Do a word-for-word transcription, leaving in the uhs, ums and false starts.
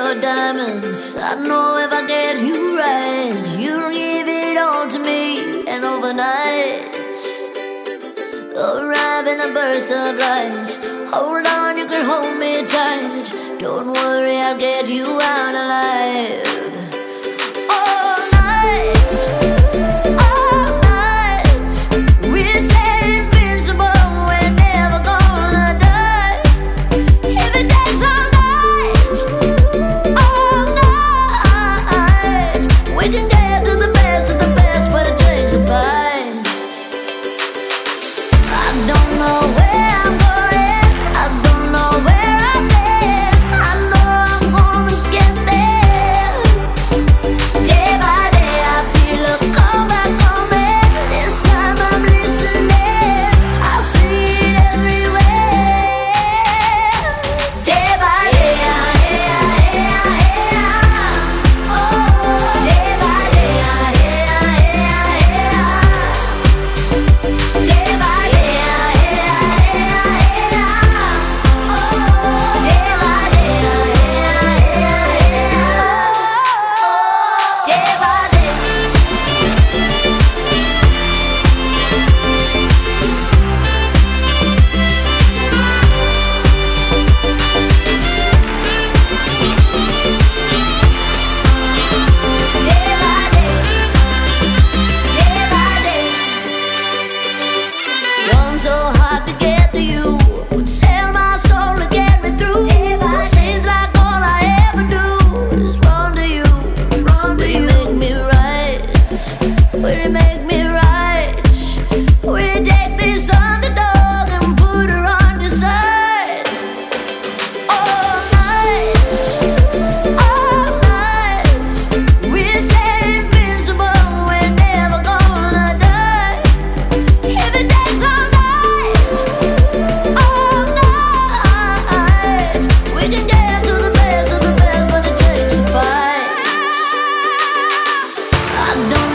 your diamonds. I know if I get you right, you'll give it all to me. And overnight, arrive in a burst of light. Hold on, you can hold me tight. Don't worry, I'll get you out alive. All night, all night, we'll stay invincible. We're never gonna die. If it takes all night, all night, we can get to the best of the best, but it takes a fight. I don't know where I'm going, I don't know where I've been. I know I'm gonna get there. Day by day I feel a call back on me. This time I'm listening, I see it everywhere. Day by day, I hear, hear, hear. Oh, day by day, I hear, hear, hear. Day by day, I hear, hear, hear. Oh, day by day, I hear, hear, hear. Day by day. Day by day, day by day. Gone so hard to get to you, would sell my soul to get me through. Seems like all I ever do is run to you, run to you. Make me right, will it make me right? Will it take this underdog and put her on the side? All night, all night, we'll stay invincible. We're never gonna die. If it takes all night, all night, we can get to the best of the best, but it takes a fight. I don't